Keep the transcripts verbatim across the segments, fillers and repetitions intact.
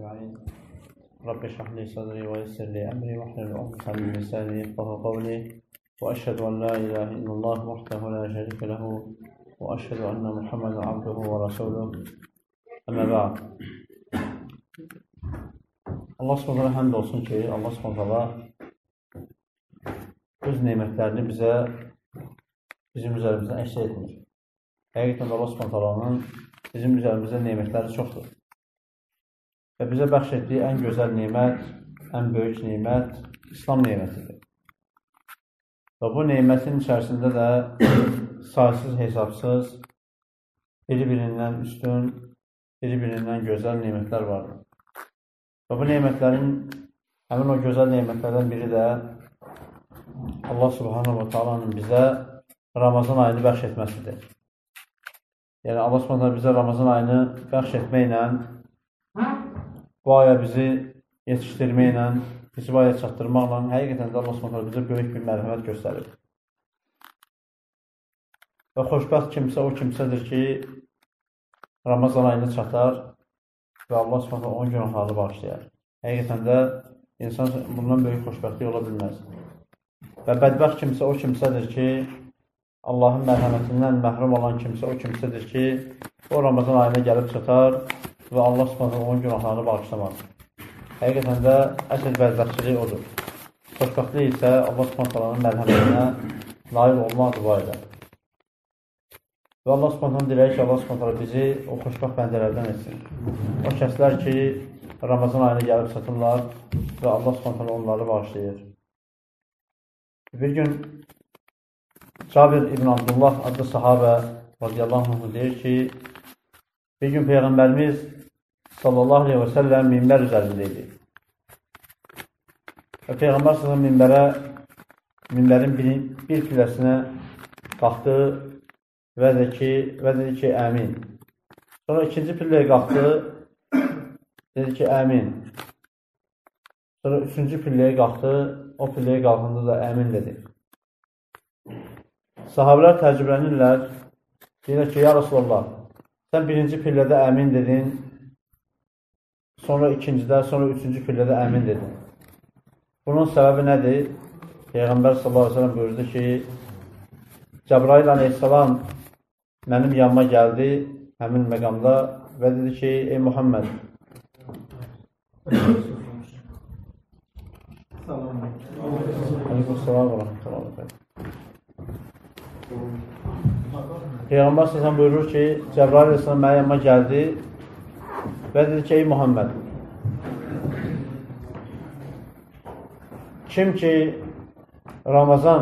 أجمعين رب اشرح لي صدري ويسر لي أمري واحلل عقدة من لساني يفقهوا قولي وأشهد أن لا إله إلا الله وحده لا شريك له وأشهد أن محمدا عبده ورسوله أما بعد. Allah Subhanahu həmd olsun ki, Allah Subhanahu öz nemətlərini bizə bizim üzərimizdən əks etmir. Həqiqətən Allah Subhanahu bizim üzərimizdə nemətləri çoxdur. Və bizə bəxş etdiyi ən gözəl nemət, ən böyük nemət İslam nemətidir. Və bu nemətin içərisində də saysız, hesabsız, biri-birindən üstün, biri-birindən gözəl nemətlər vardır. Və bu nemətlərin, həmin o gözəl nemətlərdən biri də Allah Subhanahu wa Ta'ala'nın bizə Ramazan ayını bəxş etməsidir. Yəni Allah Subhanahu bizə Ramazan ayını bəxş etməklə, bu aya bizi yetişdirməklə, bizi bu aya çatdırmaqla həqiqətən də Allah Subhanahu bizə böyük bir mərhəmət göstərir. Və xoşbəxt kimsə o kimsədir ki, Ramazan ayını çatar və Allah Subhanahu on günahlarını bağışlayar. Həqiqətən də insan bundan böyük xoşbəxtlik ola bilməz. Və bədbəxt kimsə o kimsədir ki, Allahın mərhəmətindən məhrum olan kimsə o kimsədir ki, o Ramazan ayına gəlib çatar və Allah Subhanahu on günahlarını bağışlamaz. Həqiqətən də əsl bədbəxtçilik odur. Xoşbəxtlik isə Allah Subhanahu mərhəmətinə nail olmaqdır bu ayda. Və Allah Subhanahu diləyir ki, Allah Subhanahu bizi o xoşbəxt bəndələrdən etsin. O kəslər ki, Ramazan ayına gəlib çatırlar və Allah Subhanahu onları bağışlayır. Bir gün Cabir ibn Abdullah adlı sahabə radiyallahu anh deyir ki, bir gün Peyğəmbərimiz sallallahu aleyhi və səlləm minbər üzərindeydi. Və Peyğəmbər sallallahu minbərə, minbərin bir, bir piləsinə qalxdı və dedi ki, və dedi ki, əmin. Sonra ikinci pilləyə qalxdı, dedi ki, əmin. Sonra üçüncü pilləyə qalxdı, o pilləyə qalxında da əmin dedi. Sahabələr təcrübələnirlər, deyirlər ki, ya Rasulallah, sən birinci pillədə əmin dedin, sonra ikincidə, sonra üçüncü pillədə əmin dedin. Bunun səbəbi nədir? Peyğəmbər sallallahu aleyhi ve sellem buyurdu ki, Cəbrail aleyhissalam mənim yanıma gəldi, həmin məqamda və dedi ki, ey Muhammed, Aleykümselam və rəhmətullah. Peyğəmbər sallallahu buyurur ki, Cəbrail aleyhissalam mənim yanıma gəldi və dedi ki, ey Muhammed, kim ki Ramazan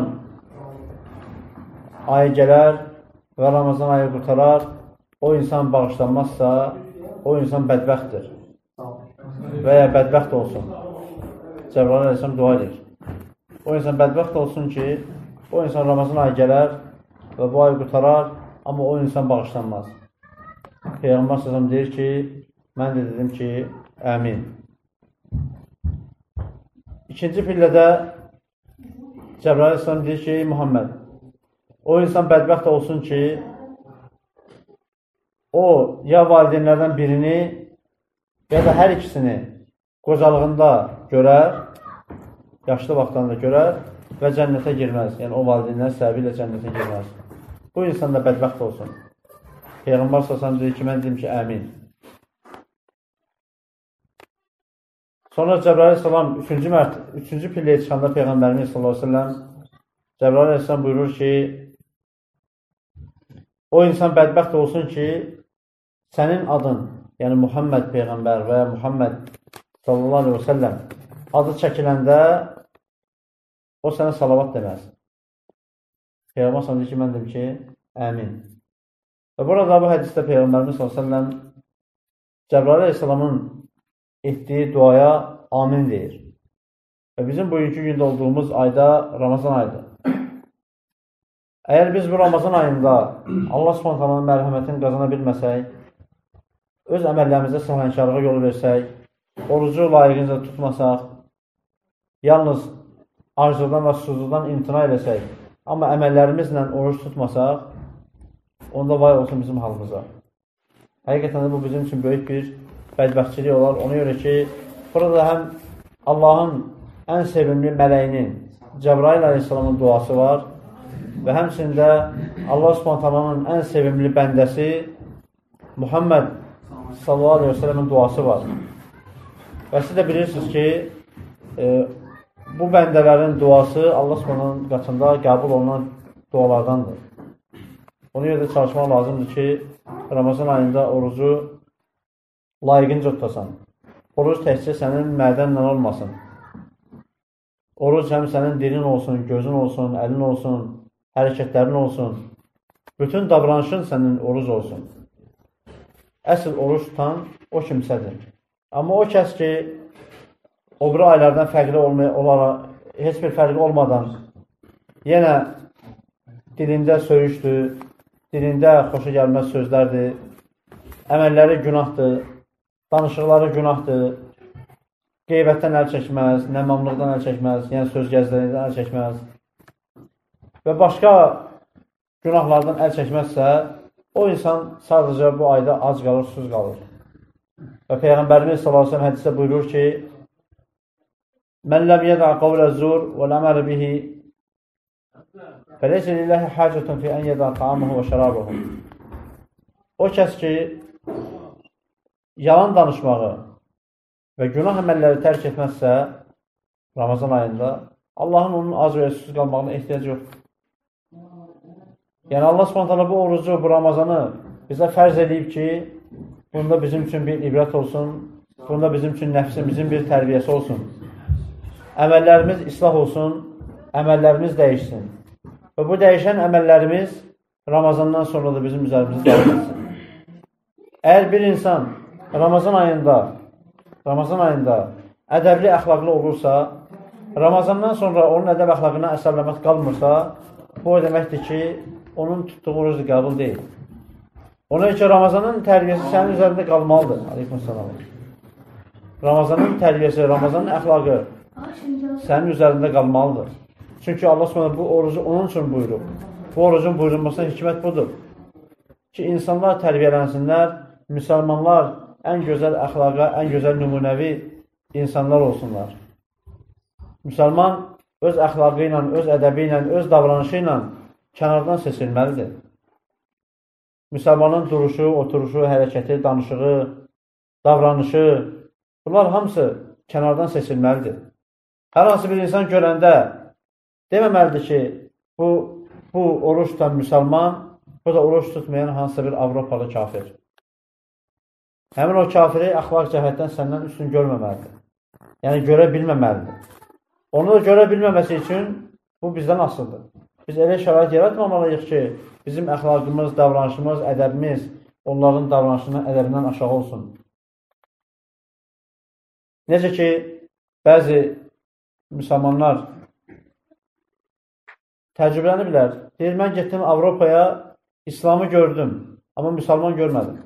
ayı gələr və Ramazan ayı qurtarar, o insan bağışlanmazsa, o insan bədbəxtdir və ya bədbəxt olsun. Cəbrail aleyhissalam dua edir. O insan bədbəxt olsun ki, o insan Ramazan ayı gələr və bu ayı qurtarar, amma o insan bağışlanmaz. Peyğəmbər sallallahu deyir ki, mən də dedim ki, əmin. İkinci pillədə Cəbrail aleyhissalam deyir ki, Muhammed, o insan bədbəxt olsun ki, o ya valideynlərdən birini ya da hər ikisini qocalığında görər, yaşlı vaxtlarında görər və cənnətə girməz. Yəni, o valideynlər səbəbi ilə cənnətə girməz. Bu insan da bədbəxt olsun. Peyğəmbər sallallahu deyir ki, mən dedim ki, əmin. Sonra Cəbrail aleyhissalam üçüncü, üçüncü pilləyə çıxanda Peyğəmbərimiz sallallahu aleyhi ve sellem Cəbrail aleyhissalam buyurur ki, o insan bədbəxt olsun ki, sənin adın, yəni Muhammed Peyğəmbər və ya Muhammed sallallahu aleyhi ve sellem adı çəkiləndə o sənə salavat deməz. Peyğəmbər sallallahu deyir ki, mən dedim ki, əmin. Və burada bu hədisdə Peyğəmbərimiz sallallahu aleyhi ve sellem Cəbrail aleyhissalamın etdiyi duaya amin deyir. Və bizim bugünkü gündə olduğumuz ayda Ramazan ayıdır. Əgər biz bu Ramazan ayında Allah Subhanahu mərhəmətini qazana bilməsək, öz əməllərimizdə səhlənkarlığa yol versək, orucu layiqincə tutmasaq, yalnız arzudan və susuzluqdan imtina eləsək, amma əməllərimizlə oruç tutmasaq, onda vay olsun bizim halımıza. Həqiqətən də bu bizim üçün böyük bir bədbəxtçilik olar. Ona görə ki, burada həm Allahın ən sevimli mələyinin, Cəbrail əleyhissalamın duası var və həmçində Allah Subhanahu ən sevimli bəndəsi Muhammed sallallahu aleyhi ve sellemin duası var. Və siz də bilirsiniz ki, e, bu bəndələrin duası Allah Subhanahu qatında qəbul olunan dualardandır. Ona görə də çalışmaq lazımdır ki, Ramazan ayında orucu layiqincə tutasan. Oruc təkcə sənin mədənlə olmasın. Oruc həm sənin dilin olsun, gözün olsun, əlin olsun, hərəkətlərin olsun. Bütün davranışın sənin oruc olsun. Əsl oruc tutan o kimsədir. Amma o kəs ki, o biri aylardan fərqli olaraq, heç bir fərqli olmadan, yenə dilində söyüşdür, dilində xoşa gəlməz sözlərdir, əməlləri günahdır, danışıqları günahdır, qeybətdən əl çəkməz, nəmmamlıqdan əl çəkməz, yəni söz gəzlərindən əl çəkməz və başqa günahlardan əl çəkməzsə, o insan sadəcə bu ayda ac qalır, susuz qalır. Və Peyğəmbərimiz sallallahu əleyhi və səlləm hədisdə buyurur ki, "Mən ləm yed'a qawlaz-zur və l'amala bihi fəleysə lillahi hacətun fi an yed'a ta'amahu və şərabahu." O kəs ki, yalan danışmağı və günah əməlləri tərk etməzsə, Ramazan ayında Allahın onun ac və susuz qalmağına ehtiyac yoxdur. Yəni Allah Subhanahu bu orucu, bu Ramazanı bizə fərz edib ki, bunda bizim üçün bir ibrət olsun, bunda bizim üçün nəfsimizin bir tərbiyəsi olsun. Əməllərimiz islah olsun, əməllərimiz dəyişsin. Və bu dəyişən əməllərimiz Ramazandan sonra da bizim üzərimizdə davam etsin. Əgər bir insan Ramazan ayında Ramazan ayında ədəbli, əxlaqlı olursa, Ramazandan sonra onun ədəb əxlaqına əsərləmək qalmırsa, bu o deməkdir ki, onun tutduğu orucu qəbul deyil. Ona görə ki, Ramazanın tərbiyəsi sənin üzərində qalmalıdır. Aleykümselam. Ramazanın tərbiyəsi, Ramazanın əxlaqı sənin üzərində qalmalıdır. Çünki Allah Subhanahu bu orucu onun üçün buyurub. Bu orucun buyurulmasına hikmət budur. Ki, insanlar tərbiyələnsinlər, müsəlmanlar ən gözəl əxlaqa, ən gözəl nümunəvi insanlar olsunlar. Müsəlman öz əxlaqı ilə, öz ədəbi ilə, öz davranışı ilə kənardan seçilməlidir. Müsəlmanın duruşu, oturuşu, hərəkəti, danışığı, davranışı, bunlar hamısı kənardan seçilməlidir. Hər hansı bir insan görəndə deməməlidir ki, bu, bu oruç tutan müsəlman, bu da oruç tutmayan hansısa bir Avropalı kafir. Həmin o kafiri əxlaq cəhətdən səndən üstün görməməlidir. Yəni, görə bilməməlidir. Onu da görə bilməməsi üçün bu bizdən asılıdır. Biz elə şərait yaratmamalıyıq ki, bizim əxlaqımız, davranışımız, ədəbimiz onların davranışından, ədəbindən aşağı olsun. Necə ki, bəzi müsəlmanlar təcrübələni bilər. Deyir, mən getdim Avropaya, İslamı gördüm, amma müsəlman görmədim.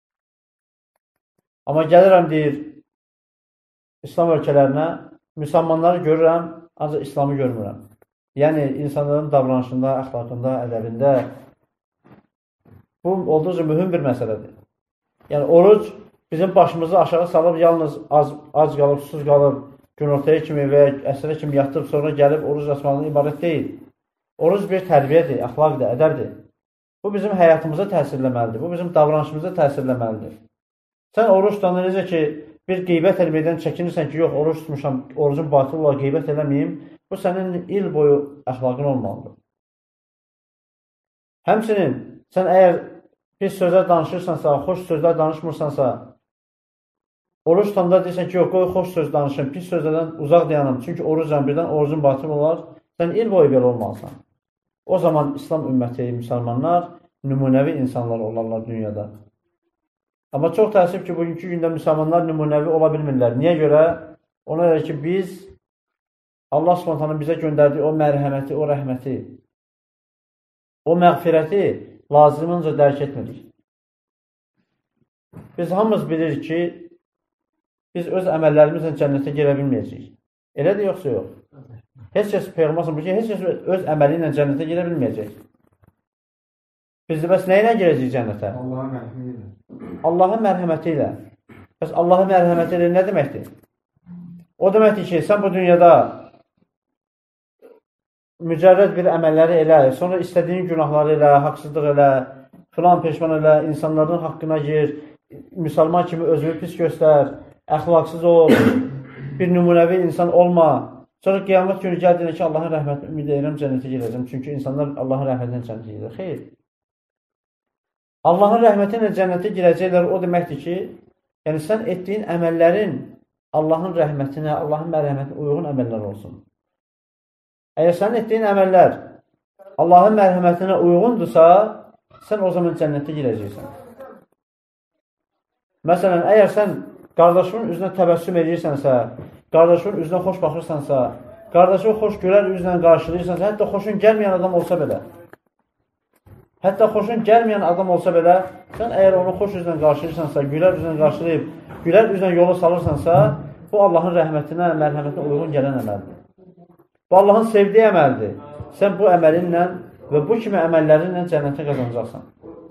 Amma gəlirəm, deyir, İslam ölkələrinə, müsəlmanları görürəm, ancaq İslamı görmürəm. Yəni, insanların davranışında, əxlaqında, ədəbində bu, olduqca mühüm bir məsələdir. Yəni, oruc bizim başımızı aşağı salıb, yalnız az, az qalıb, susuz qalıb, günortaya kimi və əsrə kimi yatıb, sonra gəlib oruc açmaqdan ibarət deyil. Oruc bir tərbiyyədir, əxlaqdır, ədəbdir. Bu bizim həyatımıza təsirləməlidir, bu bizim davranışımıza təsirləməlidir. Sən oruç tutanda necə ki, bir qeybət eləməkdən çəkinirsən ki, yox, oruç tutmuşam, orucun batıl olaraq qeybət eləməyim, bu sənin il boyu əxlaqın olmalıdır. Həmçinin, sən əgər pis sözlər danışırsansa, xoş sözlər danışmırsansa, oruç tutanda deyirsən ki, yox, qoy xoş söz danışım, pis sözlərdən uzaq dayanım, çünki orucdan birdən orucun batıl olar, sən il boyu belə olmalısan. O zaman İslam ümməti, müsəlmanlar nümunəvi insanlar olarlar dünyada. Amma çox təəssüf ki, bugünkü gündə müsəlmanlar nümunəvi ola bilmirlər. Niyə görə? Ona görə ki, biz Allah Subhanahu bizə göndərdiyi o mərhəməti, o rəhməti, o məğfirəti lazımınca dərk etmirik. Biz hamımız bilirik ki, biz öz əməllərimizlə cənnətə girə bilməyəcəyik. Elədir, yoxsa yox? Heç kəs Peyğəmbər bu ki, heç kəs öz əməli ilə cənnətə girə bilməyəcək. Biz də bəs nə ilə girəcəyik cənnətə? Allahın mərhəməti ilə. Allahın mərhəməti ilə. Bəs Allah'a mərhəmət edir nə deməkdir? O deməkdir ki, sən bu dünyada mücərrəd bir əməlləri elə, sonra istədiyin günahları elə, haqsızlıq elə, filan peşman elə, insanların haqqına gir, müsəlman kimi özünü pis göstər, əxlaqsız ol, bir nümunəvi insan olma. Sonra qiyamət günü gəldiyində ki, Allahın rəhmətini ümid edirəm, cənnətə girəcəm. Çünki insanlar Allahın rəhmətindən cənnətə girir. Xeyr. Allahın rəhməti ilə cənnətə girəcəklər o deməkdir ki, yəni sən etdiyin əməllərin Allahın rəhmətinə, Allahın mərhəmətinə uyğun əməllər olsun. Əgər sənin etdiyin əməllər Allahın mərhəmətinə uyğundursa, sən o zaman cənnətə girəcəksən. Məsələn, əgər sən qardaşının üzünə təbəssüm edirsənsə, qardaşının üzünə xoş baxırsansa, qardaşını xoş görər üzlə qarşılayırsansa, hətta xoşun gəlməyən adam olsa belə, hətta xoşun gəlməyən adam olsa belə, sən əgər onu xoş üzlə qarşılayırsansa, gülər üzlə qarşılayıb, gülər üzlə yola salırsansa, bu Allahın rəhmətinə, mərhəmətinə uyğun gələn əməldir. Bu Allahın sevdiyi əməldir. Sən bu əməlinlə və bu kimi əməllərinlə cənnətə qazanacaqsan.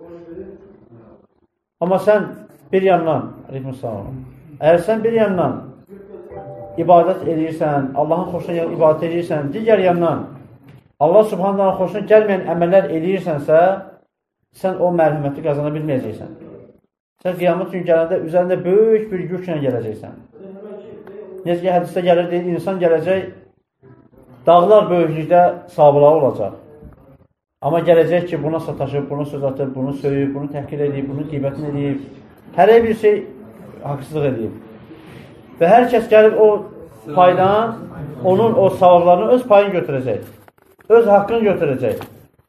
Amma sən bir yandan, əgər sən bir yandan ibadət edirsən, Allahın xoşuna ibadət edirsən, digər yandan Allah subhanallah xoşuna gəlməyən əməllər edirsənsə, sən o mərhəməti qazana bilməyəcəksən. Sən qiyamət gün gələndə üzərində böyük bir yüklə gələcəksən. Necə ki, hədisdə gəlir, deyil, insan gələcək, dağlar böyüklükdə sabılağı olacaq. Amma gələcək ki, buna sataşıb, buna söz atıb, bunu söyüb, bunu təhqir edib, bunu qeybətini edib, hər bir şey haqsızlıq edib. Və hər kəs gəlib o paydan, onun o savablarını öz payını götürəcək. Öz haqqını götürəcək.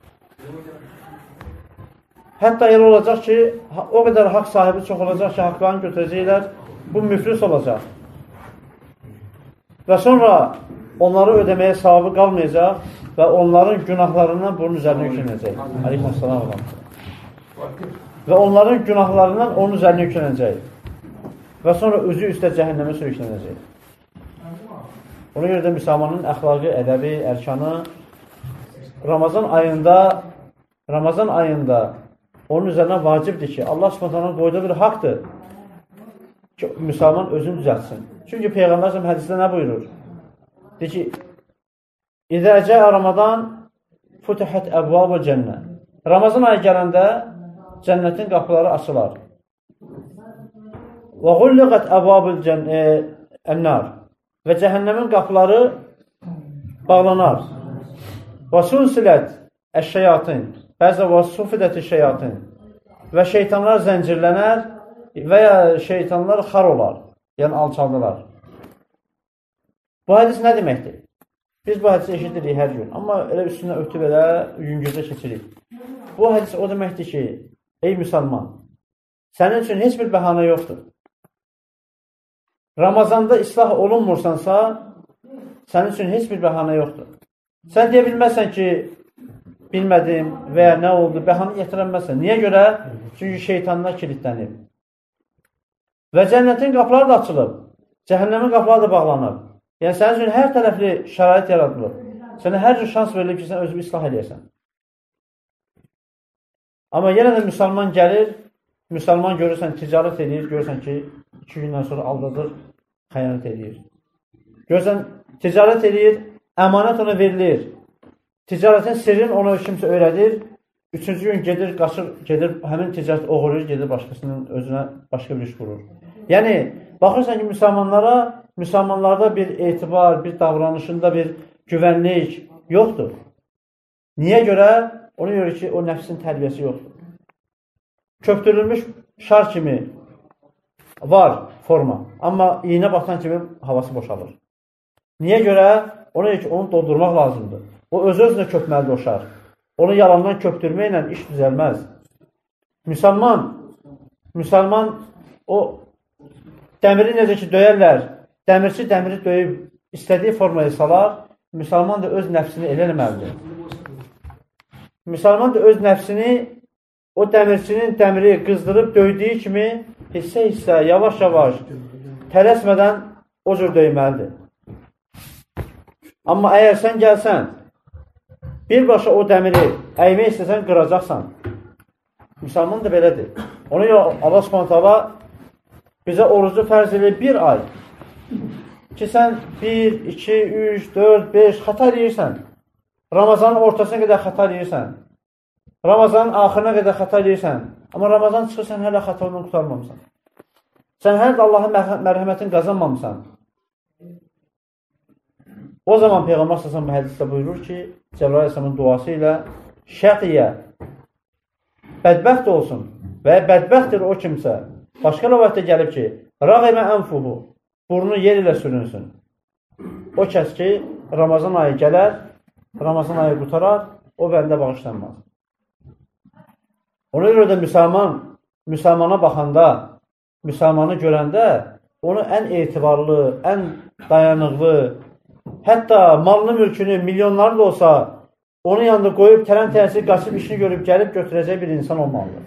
Hətta elə olacaq ki, o qədər haqq sahibi çox olacaq ki, haqqlarını götürəcəklər, bu müflis olacaq. Və sonra onları ödəməyə savabı qalmayacaq və onların günahlarından bunun üzərinə yüklənəcək. Aleykümselam olan. Və onların günahlarından onun üzərinə yüklənəcək. Və sonra özü üstə cəhənnəmə sürüklənəcək. Ona görə də müsəlmanın əxlaqı, ədəbi, ərkanı Ramazan ayında Ramazan ayında onun üzərinə vacibdir ki, Allah Subhanahu qoyduğu bir haqdır ki, müsəlman özünü düzəltsin. Çünki Peyğəmbər hədisdə nə buyurur? Deyir ki, İzə cəə Ramazan futihət əbvabı cənnə. Ramazan ayı gələndə cənnətin qapıları açılar. Vəğulliqət əbvabı ənnar. Və cəhənnəmin qapıları bağlanar. Və sunsilət əşşəyatın. Bəzə və sufidəti şeyatın. Və şeytanlar zəncirlənər və ya şeytanlar xar olar. Yəni alçaldılar. Bu hədis nə deməkdir? Biz bu hədisi eşidirik hər gün. Amma elə üstünə ötüb elə yüngüzə keçirik. Bu hədis o deməkdir ki, ey müsəlman, sənin üçün heç bir bəhanə yoxdur. Ramazanda islah olunmursansa, sənin üçün heç bir bəhanə yoxdur. Sən deyə bilməzsən ki, bilmədim və ya nə oldu, bəhanə gətirənməzsən. Niyə görə? Çünki şeytanlar kilitlənib. Və cənnətin qapıları da açılıb. Cəhənnəmin qapıları da bağlanıb. Yəni, sənin üçün hər tərəfli şərait yaradılıb. Sənə hər cür şans verilib ki, sən özünü islah edəyəsən. Amma yenə də müsəlman gəlir, müsəlman görürsən, ticarət edir, görürsən ki, iki gündən sonra aldadır, xəyanət edir. Görürsən, ticarət edir, əmanət ona verilir. Ticarətin sirrini ona kimsə öyrədir. Üçüncü gün gedir, qaçır, gedir, həmin ticarət oğurur, gedir başqasının özünə başqa bir iş qurur. Yəni, baxırsan ki, müsəlmanlara, müsəlmanlarda bir etibar, bir davranışında bir güvənlik yoxdur. Niyə görə? Ona görə ki, o nəfsin tərbiyəsi yoxdur. Köpdürülmüş şar kimi var forma, amma iynə batan kimi havası boşalır. Niyə görə? Ona görə ki, onu doldurmaq lazımdır. O öz-özünə köpməlidir o şar. Onu yalandan köpdürməklə iş düzəlməz. Müsəlman, müsəlman o dəmiri necə ki döyərlər, dəmirçi dəmiri döyüb istədiyi formaya salar, müsəlman da öz nəfsini elə eləməlidir. Müsəlman da öz nəfsini o dəmirçinin dəmiri qızdırıb döydüyü kimi hissə-hissə, yavaş-yavaş, tələsmədən o cür döyməlidir. Amma əgər sən gəlsən, birbaşa o dəmiri əymək istəsən, qıracaqsan. Müsəlman da belədir. Ona görə Allah Subhanahu taala bizə orucu fərz edir bir ay. Ki, sən bir, iki, üç, dörd, beş xəta edirsən. Ramazanın ortasına qədər xəta edirsən. Ramazanın axırına qədər xəta edirsən. Amma Ramazan çıxırsan, hələ xətadan qutarmamısan. Sən hələ də Allahın mərhəmətini qazanmamısan. O zaman Peyğəmbər səsən bu hədisdə buyurur ki, Cəbrail Əsəmin duası ilə şəqiyə, bədbəxt olsun və bədbəxtdir o kimsə. Başqa rəvayətdə gəlib ki, rəğimə ənfuhu, burnu yer ilə sürünsün. O kəs ki, Ramazan ayı gələr, Ramazan ayı qutarar, o bəndə bağışlanmaz. Ona görə də müsəlman, müsəlmana baxanda, müsəlmanı görəndə, onu ən etibarlı, ən dayanıqlı, hətta malını, mülkünü, milyonları da olsa, onun yanında qoyub, tələn-tələsiz qaçıb işini görüb, gəlib götürəcək bir insan olmalıdır.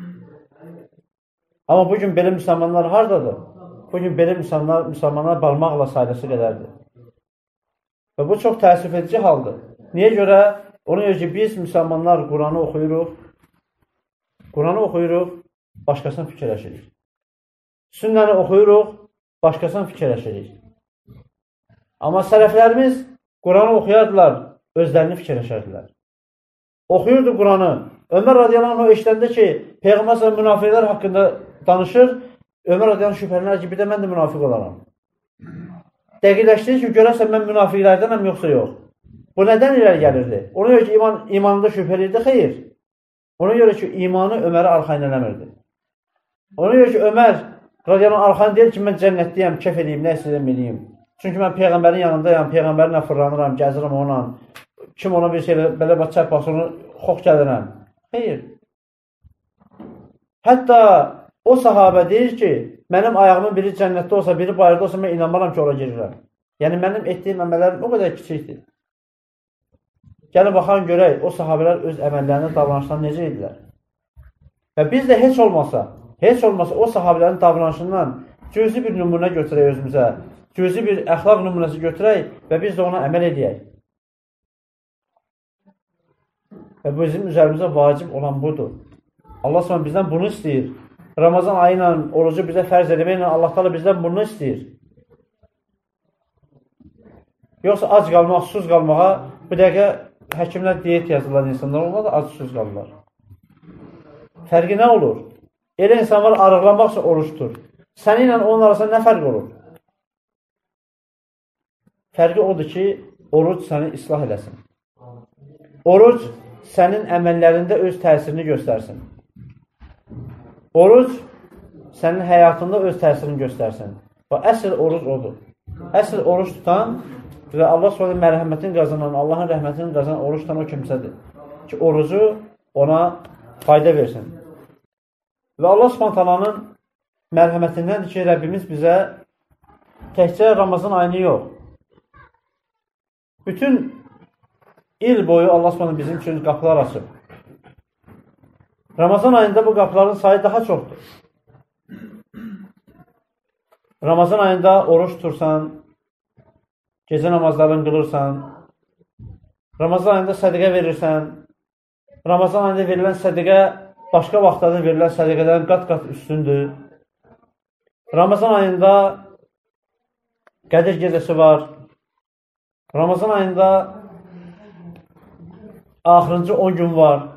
Amma bugün belə müsəlmanlar haradadır? Bugün belə müsəlmanlar, müsəlmanlar barmaqla sayısı qədərdir. Və bu çox təəssüf edici haldır. Niyə görə? Ona görə ki, biz müsəlmanlar Quranı oxuyuruq, Quranı oxuyuruq, başqasını fikirləşirik. Sünnəni oxuyuruq, başqasını fikirləşirik. Amma sələflərimiz Quranı oxuyardılar, özlərini fikirləşərdilər. Oxuyurdu Quranı. Ömər radiyallahu anh o işləndə ki, Peyğəmbər sallallahu münafiqlər haqqında danışır, Ömər radiyallahu anh şübhələnər ki, bir də mən də münafiq olaram. Dəqiqləşdirir ki, görərsən mən münafiqlərdənəm yoxsa yox. Bu nədən irəli gəlirdi? Ona görə ki, iman, imanında şübhəliydi, xeyr. Ona görə ki, imanı Ömərə arxayın eləmirdi. Ona görə ki, Ömər radiyallahu anh arxayın deyir ki, mən cənnətdəyəm, kəf edeyim, nə istəyəm edeyim. Çünki mən Peyğəmbərin yanındayam, Peyğəmbərinlə fırlanıram, gəzirəm onunla. Kim ona bir şey belə çək basını xox gəlirəm. Xeyr. Hətta o sahabə deyir ki, mənim ayağımın biri cənnətdə olsa, biri bayırda olsa, mən inanmaram ki, ora girirəm. Yəni, mənim etdiyim əməllərim o qədər kiçikdir. Gəlin, baxan görək, o sahabələr öz əməllərini, davranışlarını necə edirlər? Və biz də heç olmasa, heç olmasa o sahabələrin davranışından cüzi bir nümunə götürək özümüzə, cüzi bir əxlaq nümunəsi götürək və biz də ona əməl edəyək. Və bizim üzərimizə vacib olan budur. Allah s.ə. bizdən bunu istəyir. Ramazan ayı ilə orucu bizə fərz edəməklə Allah da bizdən bunu istəyir. Yoxsa ac qalmaq, susuz qalmağa bir dəqiqə həkimlər diyet yazırlar insanlar, onlar da ac susuz qalırlar. Fərqi nə olur? Elə insanlar arıqlanmaqsa oruçdur. Sənin ilə onun arasında nə fərq olur? Fərqi odur ki, oruc səni islah eləsin. Oruc sənin əməllərində öz təsirini göstərsin. Oruc sənin həyatında öz təsirini göstərsin. Və əsl oruc odur. Əsl oruç tutan və Allah s.ə. mərhəmətini qazanan, Allahın rəhmətini qazanan oruç tutan o kimsədir. Ki, orucu ona fayda versin. Və Allah s.ə.'nın mərhəmətindəndir ki, Rəbbimiz bizə təkcə Ramazan ayını yox, bütün il boyu Allah s.ə. bizim üçün qapılar açıb. Ramazan ayında bu qapıların sayı daha çoxdur. Ramazan ayında oruç tutursan, gecə namazlarını qılırsan, Ramazan ayında sədəqə verirsən, Ramazan ayında verilən sədəqə başqa vaxtlarda verilən sədəqədən qat-qat üstündür. Ramazan ayında Qədir gecəsi var. Ramazan ayında axırıncı on gün var.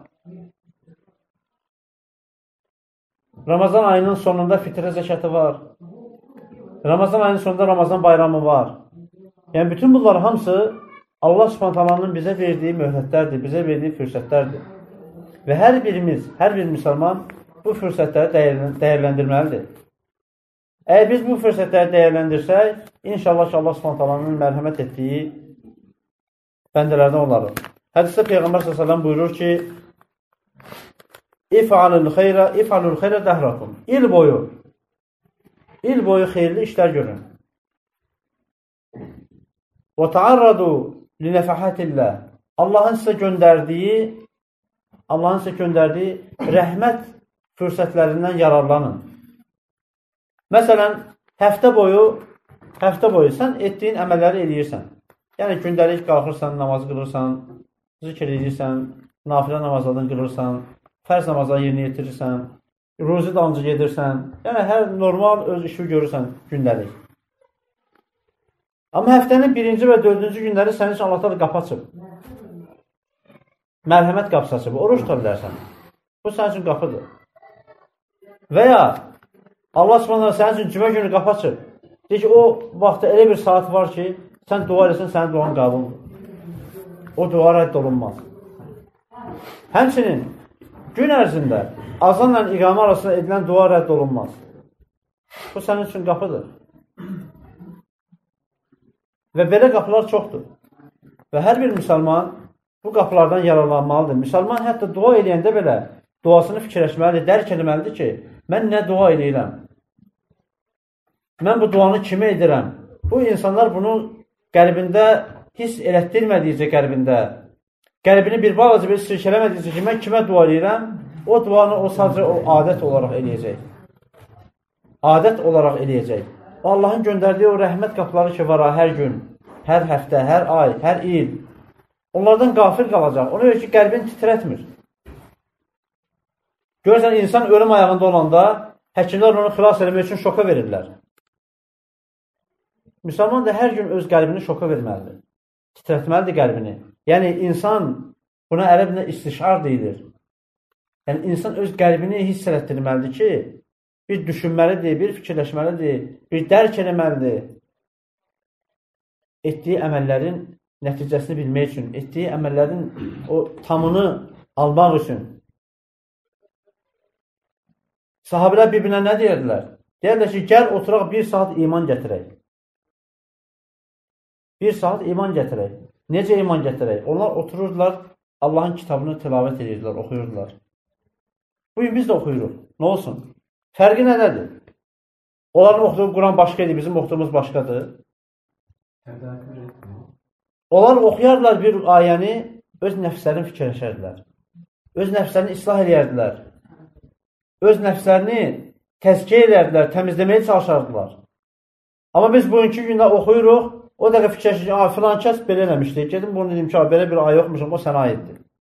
Ramazan ayının sonunda fitrə zəkatı var. Ramazan ayının sonunda Ramazan bayramı var. Yəni, bütün bunlar hamısı Allah Subhanahu bizə verdiyi möhlətlərdir, bizə verdiyi fürsətlərdir. Və hər birimiz, hər bir müsəlman bu fürsətləri dəyərləndirməlidir. Əgər biz bu fürsətləri dəyərləndirsək, inşallah ki, Allah Subhanahu mərhəmət etdiyi bəndələrdən olarıq. Hədisdə Peyğəmbər sallallahu əleyhi və səlləm buyurur ki, İf'alul xeyrə, if'alul xeyrə dəhrakum. İl boyu, il boyu xeyirli işlər görün. Və ta'arradu li nəfəhatillah. Allahın sizə göndərdiyi, Allahın sizə göndərdiyi rəhmət fürsətlərindən yararlanın. Məsələn, həftə boyu, həftə boyu sən etdiyin əməlləri edirsən. Yəni, gündəlik qalxırsan, namaz qılırsan, zikr edirsən, nafilə namazlardan qılırsan, fərz namazları yerinə yetirirsən, ruzi dalınca gedirsən, yəni hər normal öz işi görürsən gündəlik. Amma həftənin birinci və dördüncü günləri sənin üçün Allah təala qapı açıb. Mərhəmət qapısı açıb, oruç tuta bilərsən. Bu sənin üçün qapıdır. Və ya Allah Subhanahu sənin üçün cümə günü qapı açıb. Deyir ki, o vaxtda elə bir saat var ki, sən dua edirsən, sənin duan qəbuldur. O dua rədd olunmaz. Həmçinin gün ərzində azanla iqamə arasında edilən dua rədd olunmaz. Bu sənin üçün qapıdır. Və belə qapılar çoxdur. Və hər bir müsəlman bu qapılardan yararlanmalıdır. Müsəlman hətta dua eləyəndə belə duasını fikirləşməlidir, dərk etməlidir ki, mən nə dua eləyirəm? Mən bu duanı kimə edirəm? Bu insanlar bunu qəlbində hiss elətdirmədiyicə qəlbində, qəlbini bir balaca bir sirkələmədiyicə ki, mən kimə dua eləyirəm? O duanı o sadəcə o adət olaraq eləyəcək. Adət olaraq eləyəcək. O Allahın göndərdiyi o rəhmət qapıları ki var hər gün, hər həftə, hər ay, hər il. Onlardan qafil qalacaq. Ona görə ki, qəlbini titrətmir. Görürsən, insan ölüm ayağında olanda həkimlər onu xilas etmək üçün şoka verirlər. Müsəlman da hər gün öz qəlbini şoka verməlidir. Titrətməlidir qəlbini. Yəni, insan buna ərəblə istişar deyilir. Yəni, insan öz qəlbini hiss elətdirməlidir ki, bir düşünməlidir, bir fikirləşməlidir, bir dərk eləməlidir. Etdiyi əməllərin nəticəsini bilmək üçün, etdiyi əməllərin o tamını almaq üçün. Sahabələr bir-birinə nə deyərdilər? Deyərdilər ki, gəl oturaq bir saat iman gətirək. Bir saat iman gətirək. Necə iman gətirək? Onlar otururdular, Allahın kitabını tilavət edirdilər, oxuyurdular. Bugün biz də oxuyuruq. Nə olsun? Fərqi nədədir? Onların oxuduğu Quran başqa idi, bizim oxuduğumuz başqadır. Onlar oxuyardılar bir ayəni, öz nəfslərini fikirləşərdilər. Öz nəfslərini islah edərdilər. Öz nəfslərini təzkiyə edərdilər, təmizləməyə çalışardılar. Amma biz bugünkü gündə oxuyuruq, o dəqiqə fikirləşir, filan kəs belə eləmişdir. Gedim bunu dedim ki, belə bir ay oxumuşam, o sənə aiddir.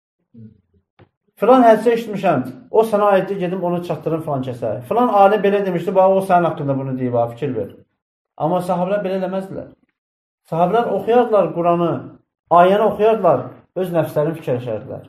Filan hədisə işitmişəm, o sənə aiddir, gedim onu çatdırım filan kəsə. Filan alim belə demişdi, o sənin haqqında bunu deyib, fikir ver. Amma sahabələr belə eləməzdilər. Sahabələr oxuyardılar Quranı, ayəni oxuyardılar, öz nəfslərini fikirləşərdilər.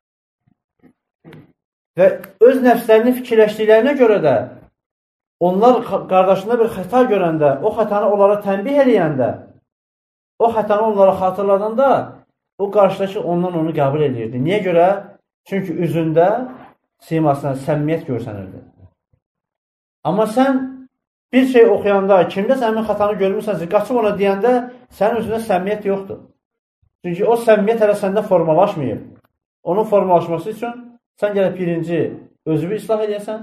Və öz nəfslərini fikirləşdiklərinə görə də, onlar qardaşında bir xəta görəndə, o xətanı onlara tənbih eləyəndə, o xətanı onlara xatırladanda, o qarşıdakı ondan onu qəbul edirdi. Niyə görə? Çünki üzündə simasına səmimiyyət görsənirdi. Amma sən bir şey oxuyanda, kimdə sənin xətanı görmürsənsə, qaçıb ona deyəndə, sənin üzündə səmimiyyət yoxdur. Çünki o səmimiyyət hələ səndə formalaşmayıb. Onun formalaşması üçün sən gəlib birinci özünü islah edəsən,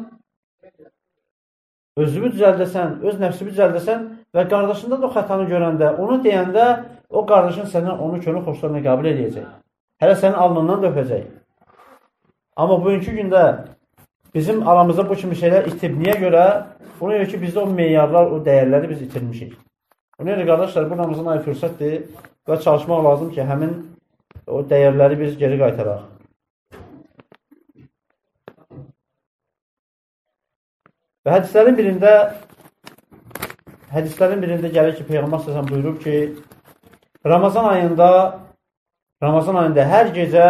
özünü düzəldəsən, öz nəfsini düzəldəsən və qardaşında da o xətanı görəndə, onu deyəndə, o qardaşın səndən onu könül xoşlarına qəbul edəcək. Hələ sənin alnından da öpəcək. Amma bugünkü gündə bizim aramızda bu kimi şeylər itib. Niyə görə? Buna görə ki, bizdə o meyarlar, o dəyərləri biz itirmişik. Buna görə qardaşlar, bu Ramazan ayı fürsətdir və çalışmaq lazım ki, həmin o dəyərləri biz geri qaytaraq. Və hədislərin birində hədislərin birində gəlir ki, Peyğəmbər s.ə.v buyurub ki, Ramazan ayında Ramazan ayında hər gecə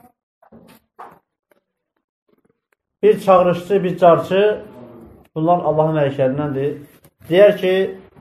bir çağırışçı, bir carçı, bunlar Allahın mələklərindəndir, deyər ki,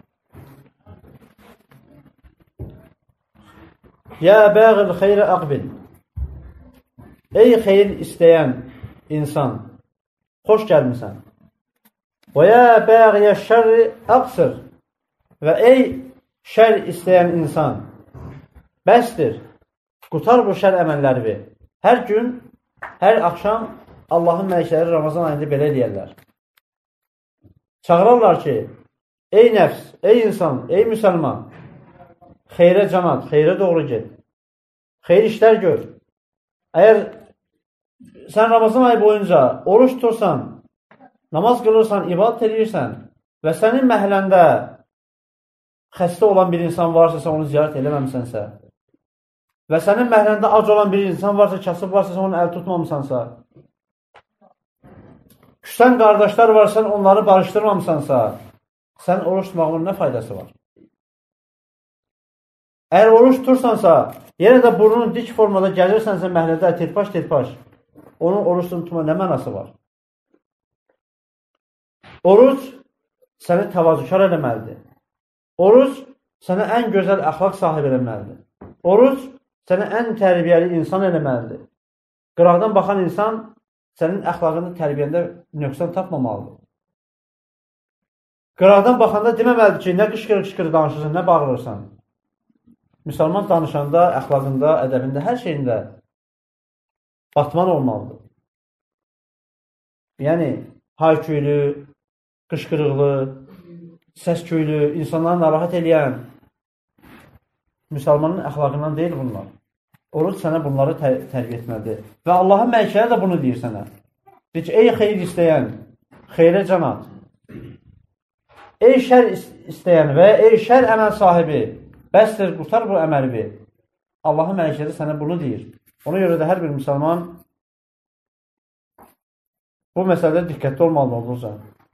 Yə bəğil xeyrə əqbil, ey xeyir istəyən insan, xoş gəlmirsən. Və yə bəğiyə şərri əqsir, və ey şər istəyən insan, bəsdir, qutar bu şər əməlləri. Hər gün, hər axşam Allahın mələkləri Ramazan ayında belə deyərlər. Çağırarlar ki, ey nəfs, ey insan, ey müsəlman, xeyrə cəmat, xeyrə doğru get, xeyr işlər gör. Əgər sən Ramazan ayı boyunca oruç tutursan, namaz qılırsan, ibadət edirsən və sənin məhəlləndə xəstə olan bir insan varsa, sən onu ziyarət eləməmisənsə və sənin məhəlləndə ac olan bir insan varsa, kasıb varsa, sən onu əl tutmamısansa, küsən qardaşlar var, sən onları barışdırmamısansa, sən oruç tutmağının nə faydası var? Əgər oruç tutursansa, yenə də burnun dik formada gəlirsənsə məhəllədə tirpaş-tirpaş, onun oruç tutma nə mənası var? Oruc səni təvazükar eləməlidir. Oruc sənə ən gözəl əxlaq sahibi eləməlidir. Oruc sənə ən tərbiyəli insan eləməlidir. Qıraqdan baxan insan sənin əxlaqını tərbiyəndə nöqsan tapmamalıdır. Qıraqdan baxanda deməməlidir ki, nə qışqırıq-qışqırıq danışırsan, nə bağırırsan. Müsəlman danışanda, əxlaqında, ədəbində, hər şeyində batman olmalıdır. Yəni, hayküylü, qışqırıqlı, səsküylü, insanları narahat eləyən müsəlmanın əxlaqından deyil bunlar. Oruç sənə bunları tər tərbiyə etməlidir. Və Allahın mələkələri də bunu deyir sənə. Deyir ki, ey xeyir istəyən, xeyrə can at. Ey şər istəyən və ey şər əməl sahibi, bəsdir, qurtar bu əməli. Allahın mələkələri sənə bunu deyir. Ona görə də hər bir müsəlman bu məsələdə diqqətli olmalı olursa.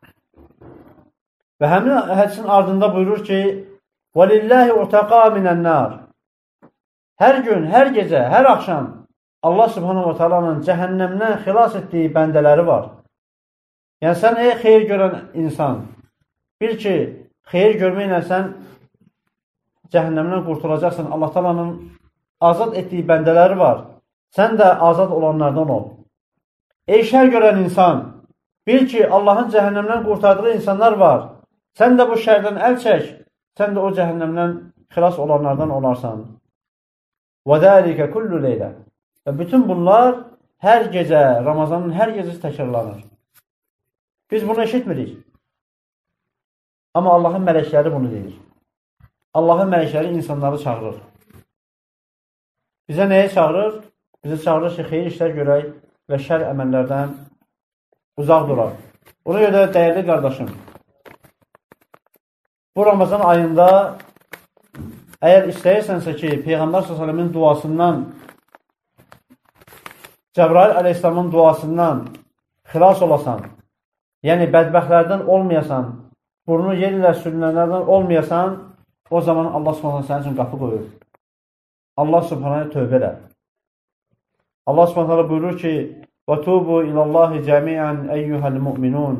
Və həmin hədisin ardında buyurur ki, وَلِلَّهِ اُتَقَى مِنَ النَّارِ Hər gün, hər gecə, hər axşam Allah subhanahu wa ta'alanın cəhənnəmdən xilas etdiyi bəndələri var. Yəni, sən ey xeyir görən insan, bil ki, xeyir görməklə sən cəhənnəmdən qurtulacaqsın. Allah ta'alanın azad etdiyi bəndələri var. Sən də azad olanlardan ol. Ey şər görən insan, bil ki, Allahın cəhənnəmdən qurtardığı insanlar var. Sən də bu şərdən əl çək, sən də o cəhənnəmdən xilas olanlardan olarsan. وَذَٰلِكَ كُلُّ لَيْلَ Və bütün bunlar hər gecə, Ramazanın hər gecəsi təkrarlanır. Biz bunu eşitmirik. Amma Allahın mələkləri bunu deyir. Allahın mələkləri insanları çağırır. Bizə nəyə çağırır? Bizə çağırır ki, xeyir işlər görək və şər əməllərdən uzaq duraq. Ona görə də dəyərli qardaşım, bu Ramazan ayında əgər istəyirsənsə ki, Peyğəmbər sallallahu əleyhi və səlləmin duasından, Cəbrail əleyhissalamın duasından xilas olasan, yəni bədbəxtlərdən olmayasan, burnu yer ilə sürünənlərdən olmayasan, o zaman Allah subhanahu sənin üçün qapı qoyur. Allah subhanahu tövbə elə. Allah subhanahu buyurur ki, وَتُوبُوا إِلَى اللّٰهِ جَمِيعًا اَيُّهَا الْمُؤْمِنُونَ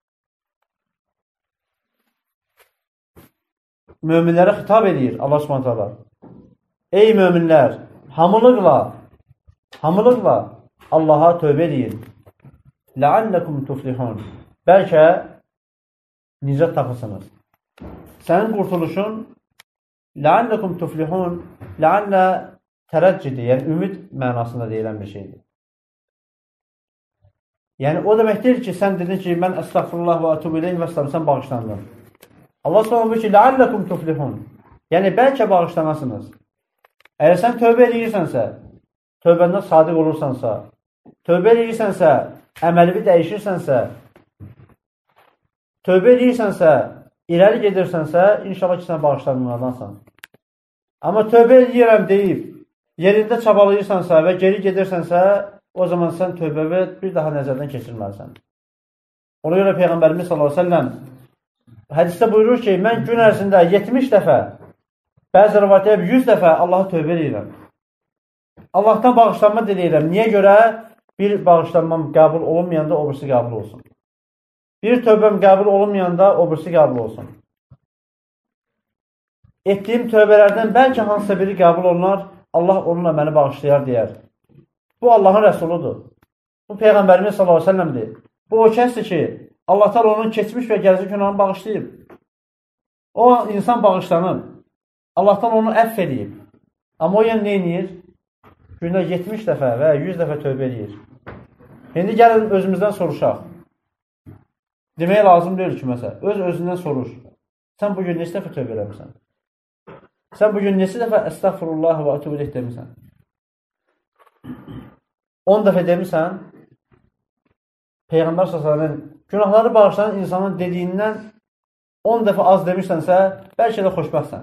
Möminlərə xitab edir Allah subhanahu. Ey möminlər, hamılıqla, hamılıqla Allaha tövbə edin. لَعَلَّكُمْ تُفْلِحُونَ Bəlkə nicat tapısınız. Sənin qurtuluşun لَعَلَّكُمْ تُفْلِحُونَ لَعَلَّ tərəccidi, yəni ümid mənasında deyilən bir şeydir. Yəni, o demək deyil ki, sən dedin ki, mən əstəğfirullah və ətub ileyh və sən bağışlandın. Allah subhanahu buyur ki, لَعَلَّكُمْ تُفْلِحُونَ Yəni, bəlkə bağışlanasınız. Əgər sən tövbə edirsənsə, tövbəndə sadiq olursansa, tövbə edirsənsə, əməlivi dəyişirsənsə, tövbə edirsənsə, irəli gedirsənsə, inşallah ki, sən bağışlanmadansan. Amma tövbə edirəm deyib, yerində çabalayırsansa və geri gedirsənsə, o zaman sən tövbəvi bir daha nəzərdən keçirməlisən. Ona görə Peyğəmbərimiz sallallahu əleyhi və səlləm hədisdə buyurur ki, mən gün ərzində yetmiş dəfə, bəzi rivayətdə yüz dəfə Allaha tövbə edirəm. Allahdan bağışlanma diləyirəm. Niyə görə? Bir bağışlanmam qəbul olunmayanda o birisi qəbul olsun. Bir tövbəm qəbul olunmayanda o birisi qəbul olsun. Etdiyim tövbələrdən bəlkə hansısa biri qəbul olunar, Allah onunla məni bağışlayar deyər. Bu Allahın rəsuludur. Bu Peyğəmbərimiz sallallahu əleyhi və səlləmdir. Bu o kəsdir ki, Allah təala onun keçmiş və gələcək günahını bağışlayıb. O insan bağışlanıb. Allahdan onu əfv edib. Amma o yəni nə edir? Gündə yetmiş dəfə və yüz dəfə tövbə edir. İndi gəlin özümüzdən soruşaq. Demək lazım deyil ki, məsələn, öz özündən soruş. Sən bugün neçə dəfə tövbə eləmirsən? Sən bugün neçə dəfə əstəğfirullah və ətub ileyh demirsən? on dəfə demirsən, Peyğəmbər sallallahu əleyhi və səlləm günahları bağışlayan insanın dediyindən on dəfə az demirsənsə, bəlkə də xoşbəxtsən.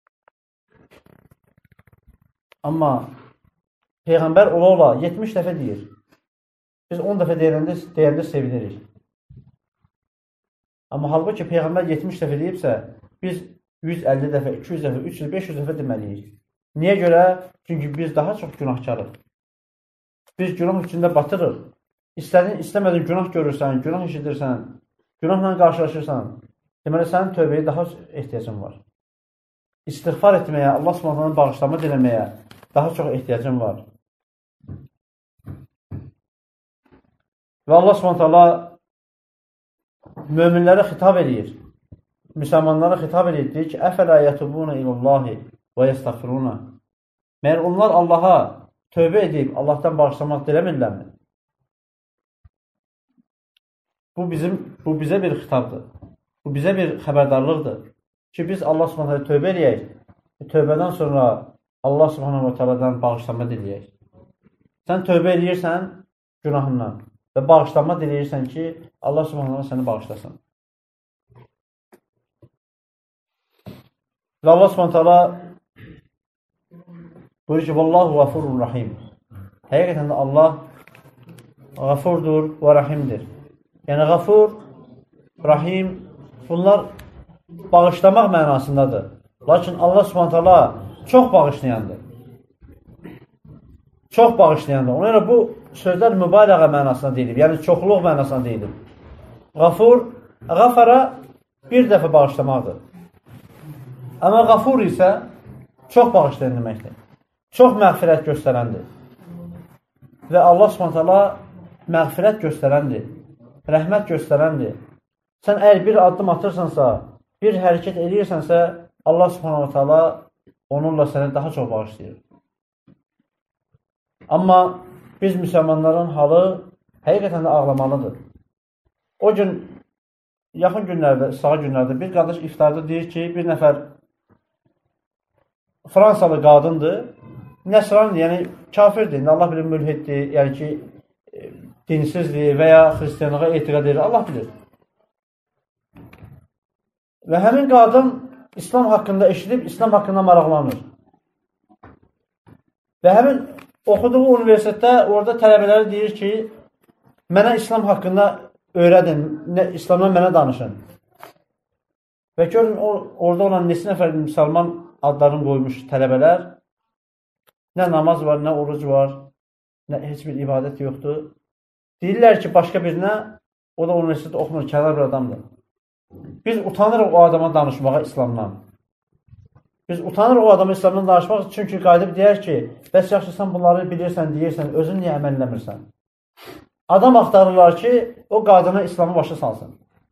Amma Peyğəmbər ola ola yetmiş dəfə deyir. Biz on dəfə deyəndə, deyəndə sevinirik. Amma halbuki Peyğəmbər yetmiş dəfə deyibsə, biz yüz əlli dəfə, iki yüz dəfə, üç yüz, beş yüz dəfə deməliyik. Niyə görə? Çünki biz daha çox günahkarıq. Biz günah içində batırıq. İstədin, istəmədin günah görürsən, günah eşidirsən, günahla qarşılaşırsan, deməli, sənin tövbəyə daha ehtiyacın var. İstiğfar etməyə, Allah Subhanahu bağışlama diləməyə daha çox ehtiyacın var. Və Allah Subhanahu möminlərə xitab edir. Müsəlmanlara xitab edir, deyir ki, əfələ yətubuna ilallahi və yəstəğfiruna. Məyər onlar Allaha tövbə edib, Allahdan bağışlamaq diləmirlərmi? Bu, bizim, bu bizə bir xitabdır. Bu bizə bir xəbərdarlıqdır. Ki, biz Allah Subhanahu tövbə edəyək. Tövbədən sonra Allah Subhanahu Taala'dan bağışlanma diləyək. Sən tövbə edirsən günahından və bağışlanma diləyirsən ki, Allah Subhanahu səni bağışlasın. Və Allah Subhanahu Taala buyurur ki, Vallahu gafurur rahim. Həqiqətən də Allah gafurdur və rahimdir. Yəni, gafur, rahim, bunlar bağışlamaq mənasındadır. Lakin Allah Subhanahu Taala çox bağışlayandır. Çox bağışlayandır. Ona görə bu sözlər mübaliğə mənasına deyilib. Yəni, çoxluq mənasına deyilib. Gafur, gafara bir dəfə bağışlamaqdır. Amma gafur isə çox bağışlayan deməkdir. Çox məğfirət göstərəndir. Və Allah Subhanahu taala məğfirət göstərəndir. Rəhmət göstərəndir. Sən əgər bir addım atırsansa, bir hərəkət edirsənsə, Allah Subhanahu taala onunla səni daha çox bağışlayır. Amma biz müsəlmanların halı həqiqətən də ağlamalıdır. O gün, yaxın günlərdə, sağa günlərdə bir qardaş iftarda deyir ki, bir nəfər Fransalı qadındır, nəsrandır, yəni kafirdir, Allah bilir, mülhiddir, yəni ki, dinsizdir və ya xristiyanlığa etiqad edir, Allah bilir. Və həmin qadın İslam haqqında eşidib, İslam haqqında maraqlanır. Və həmin oxuduğu universitetdə orada tələbələri deyir ki, mənə İslam haqqında öyrədin, İslamdan mənə danışın. Və görün, orada olan neçə nəfər müsəlman adlarını qoymuş tələbələr, nə namaz var, nə oruc var, nə heç bir ibadət yoxdur. Deyirlər ki, başqa birinə, o da universitetdə oxumur, kənar bir adamdır. Biz utanırıq o adama danışmağa İslamdan. Biz utanırıq o adama İslamdan danışmaq, çünki qayıdıb deyər ki, bəs yaxşı, sən bunları bilirsən, deyirsən, özün niyə əməlləmirsən? Adam axtarırlar ki, o qadına İslamı başa salsın.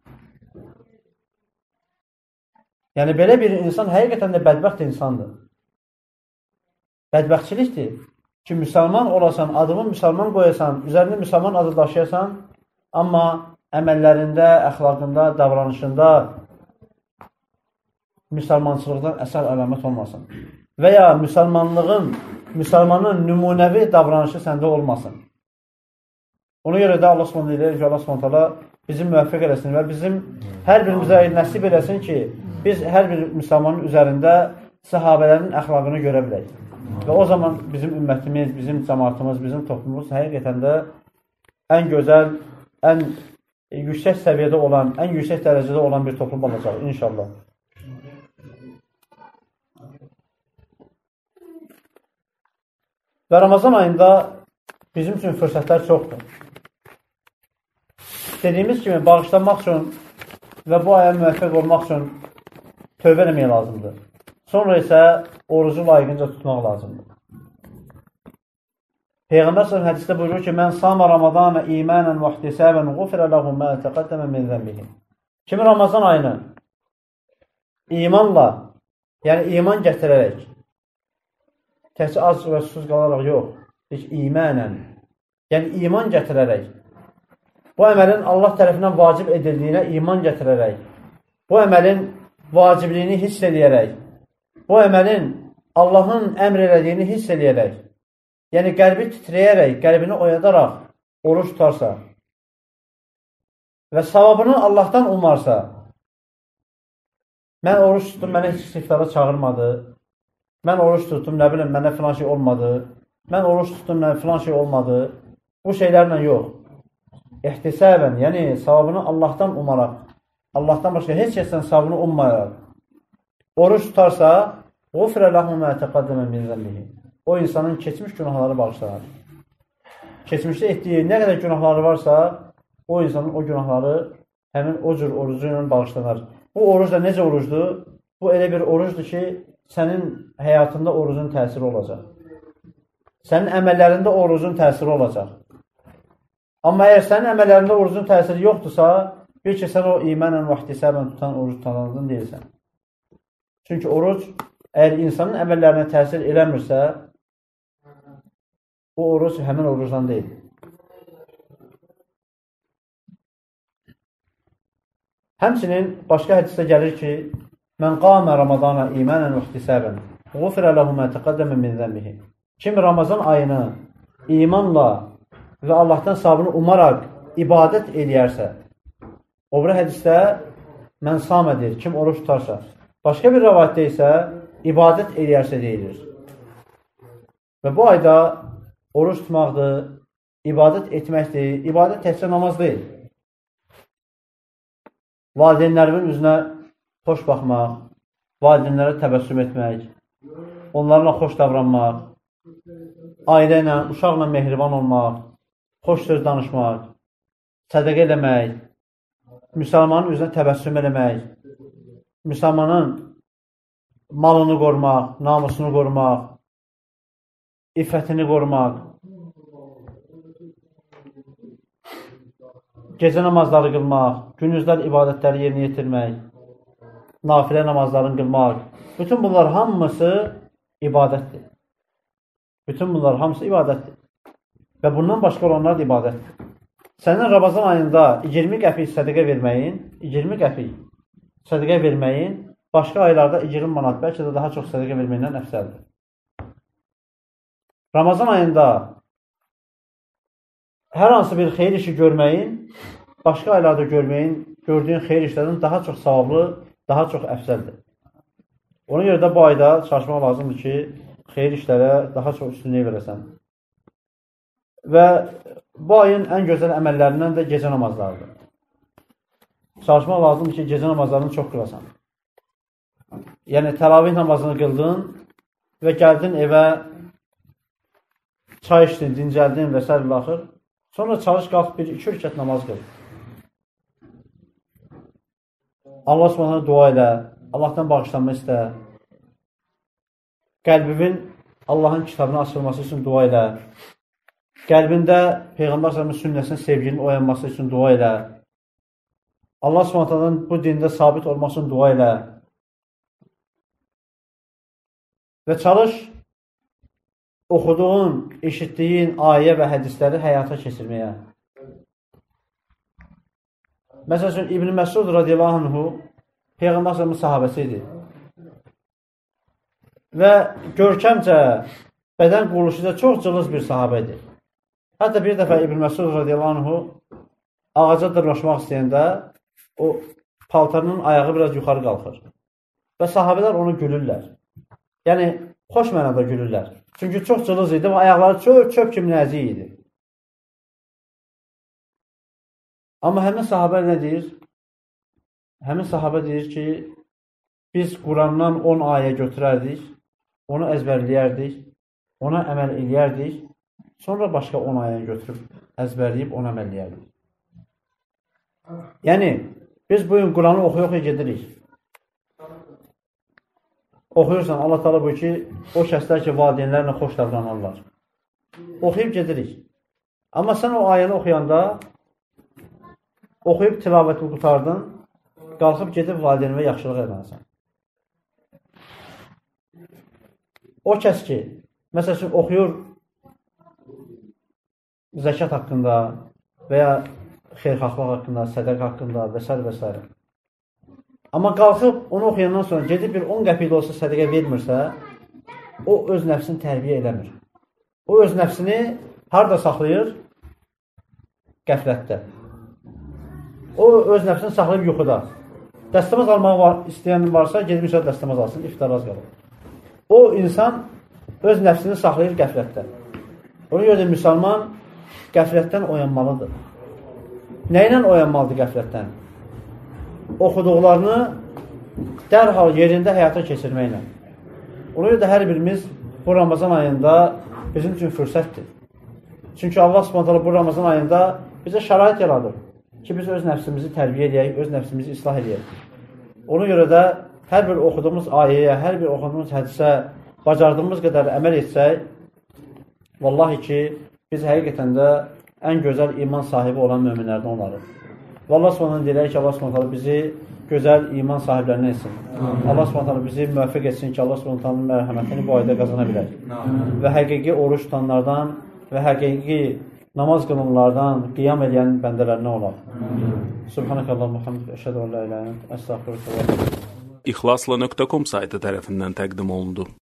Yəni, belə bir insan həqiqətən də bədbəxt insandır. Bədbəxtçilikdir ki, müsəlman olasan, adımı müsəlman qoyasan, üzərində müsəlman adı daşıyasan, amma əməllərində, əxlaqında, davranışında müsəlmançılıqdan əsər əlamət olmasın. Və ya müsəlmanlığın, müsəlmanın nümunəvi davranışı səndə olmasın. Ona görə də Allah Subhanahu deyir ki, Allah Subhanahu bizi müvəffəq eləsin və bizim hər birimizə nəsib eləsin ki, biz hər bir müsəlmanın üzərində səhabələrin əxlaqını görə bilək. Və o zaman bizim ümmətimiz, bizim cəmaatımız, bizim toplumumuz həqiqətən də ən gözəl, ən yüksək səviyyədə olan, ən yüksək dərəcədə olan bir toplum olacaq, inşallah. Və Ramazan ayında bizim üçün fürsətlər çoxdur. Dediyimiz kimi, bağışlanmaq üçün və bu aya müvəffəq olmaq üçün tövbə eləmək lazımdır. Sonra isə orucu layiqincə tutmaq lazımdır. Peyğəmbər sallallahu hədisdə buyurur ki, mən sama Ramazana imanən və ihtisabən ğufirə ləhum mə təqəddəmə min zəmbihim. Kim Ramazan ayını imanla, yəni iman gətirərək, təhcə az və susuz qalaraq yox, heç imanən, yəni iman gətirərək, bu əməlin Allah tərəfindən vacib edildiyinə iman gətirərək, bu əməlin vacibliyini hiss edərək, bu əməlin Allahın əmr elədiyini hiss edərək, yəni qəlbi titrəyərək, qəlbini oyadaraq oruç tutarsa və savabını Allahdan umarsa, mən oruç tutdum, mənə heç iftara çağırmadı, mən oruç tutdum, nə bilim, mənə filan şey olmadı, mən oruç tutdum, mənə filan şey olmadı, bu şeylərlə yox. İhtisabən, yəni savabını Allahdan umaraq, Allahdan başqa heç kəsdən savını ummayaraq oruç tutarsa, غُفْرَ لَهُ مَا تَقَدَّمَ مِنْ ذَنْبِهِ O insanın keçmiş günahları bağışlanır. Keçmişdə etdiyi nə qədər günahları varsa, o insanın o günahları həmin o cür orucu ilə bağışlanır. Bu oruc da necə orucdur? Bu elə bir orucdur ki, sənin həyatında orucun təsiri olacaq. Sənin əməllərində orucun təsiri olacaq. Amma əgər sənin əməllərində orucun təsiri yoxdursa, bir ki, sən o imanən və ihtisabən tutan oruc tutanlardan deyilsən. Çünki oruc, əgər insanın əməllərinə təsir eləmirsə, o oruc həmin orucdan deyil. Həmçinin başqa hədisdə gəlir ki, Mən qamə Ramadana imanən və ihtisabən Ğufrə ləhu mə təqəddəmə min zəmbihi Kim Ramazan ayını imanla və Allahdan savını umaraq ibadət eləyərsə, o bir hədisdə mən samədir, kim oruç tutarsa. Başqa bir rəvayətdə isə ibadət eləyərsə deyilir. Və bu ayda oruç tutmaqdır, ibadət etməkdir. İbadət təkcə namaz deyil. Valideynlərimin üzünə xoş baxmaq, valideynlərə təbəssüm etmək, onlarla xoş davranmaq, ailə ilə, uşaqla mehriban olmaq, xoş söz danışmaq, sədəqə eləmək, müsəlmanın üzünə təbəssüm eləmək, müsəlmanın malını qorumaq, namusunu qorumaq, iffətini qorumaq, gecə namazları qılmaq, gündüzlər ibadətləri yerinə yetirmək, nafilə namazlarını qılmaq. Bütün bunlar hamısı ibadətdir. Bütün bunlar hamısı ibadətdir. Və bundan başqa olanlar da ibadətdir. Sənin Ramazan ayında iyirmi qəpik sədəqə verməyin, iyirmi qəpik sədəqə verməyin, başqa aylarda iyirmi manat, bəlkə də daha çox sədəqə verməyindən əfsəldir. Ramazan ayında hər hansı bir xeyir işi görməyin, başqa aylarda görməyin, gördüyün xeyir işlərdən daha çox savablı, daha çox əfsəldir. Ona görə də bu ayda çalışmaq lazımdır ki, xeyir işlərə daha çox üstünlük verəsən. Və bu ayın ən gözəl əməllərindən də gecə namazlarıdır. Çalışmaq lazımdır ki, gecə namazlarını çox qılasan. Yəni, təravih namazını qıldın və gəldin evə, çay içdin, dincəldin və s. axır. Sonra çalış qalx bir iki rükət namaz qıl. Allah Subhanahu dua elə, Allahdan bağışlanma istə. Qəlbinin Allahın kitabına açılması üçün dua elə. Qəlbində Peyğəmbər sallallahu sünnəsinə sevginin oyanması üçün dua elə. Allah Subhanahu bu dində sabit olması üçün dua elə. Və çalış oxuduğun, eşitdiyin ayə və hədisləri həyata keçirməyə. Məsəl üçün, İbn Məsud radiyallahu anhu Peyğəmbər sallallahu sahabəsi idi. Və görkəmcə, bədən quruluşu da çox cılız bir sahabə idi. Hətta bir dəfə İbn Məsud radiyallahu anhu ağaca dırmaşmaq istəyəndə o paltarının ayağı biraz yuxarı qalxır. Və sahabələr onu gülürlər. Yəni, xoş mənada gülürlər. Çünki çox cılız idi və ayaqları çöp, çöp kimi nəzik idi. Amma həmin sahabə nə deyir? Həmin sahabə deyir ki, biz Qurandan on ayə götürərdik, onu əzbərləyərdik, ona əməl eləyərdik, sonra başqa on ayəni götürüb, əzbərləyib, ona əməl eləyərdik. Yəni, biz bugün Quranı oxuya-oxuya gedirik. Oxuyursan, Allah Teala bu ki, o kəslər ki, valideynlərlə xoş davranırlar. Oxuyub gedirik. Amma sən o ayəni oxuyanda, oxuyub tilavəti qutardın, qalxıb gedib valideynə yaxşılıq edəsən. O kəs ki, məsəl üçün, oxuyur zəkat haqqında və ya xeyirxahlıq haqqında, sədəq haqqında və s. və s. Amma qalxıb, onu oxuyandan sonra gedib bir on qəpik də olsa sədəqə vermirsə, o öz nəfsini tərbiyə eləmir. O öz nəfsini harada saxlayır? Qəflətdə. O öz nəfsini saxlayıb yuxuda. Dəstəmaz almaq var, istəyən varsa, gedib inşallah dəstəmaz alsın, iftaraz qalır. O insan öz nəfsini saxlayır qəflətdə. Ona görə də müsəlman qəflətdən oyanmalıdır. Nə ilə oyanmalıdır qəflətdən? oxuduqlarını dərhal yerində həyata keçirməklə. Ona görə də hər birimiz bu Ramazan ayında bizim üçün fürsətdir. Çünki Allah Subhanahu bu Ramazan ayında bizə şərait yaradır ki, biz öz nəfsimizi tərbiyə edək, öz nəfsimizi islah edək. Ona görə də hər bir oxuduğumuz ayəyə, hər bir oxuduğumuz hədisə bacardığımız qədər əməl etsək, vallahi ki, biz həqiqətən də ən gözəl iman sahibi olan möminlərdən olarıq. Və Allah Subhanahu deyək ki, Allah Subhanahu bizi gözəl iman sahiblərinə etsin. Allah Subhanahu bizi müvəffəq etsin ki, Allah Subhanahu mərhəmətini bu ayda qazana bilək. Və həqiqi oruç tutanlardan və həqiqi namaz qılınlardan qiyam edən bəndələrinə olaq. Subhanakallahumma hamdika əşhədu an la ilaha illə ente, əstəğfiruka və etûbü ilayk. İxlasla nöqtə com saytı tərəfindən təqdim olundu.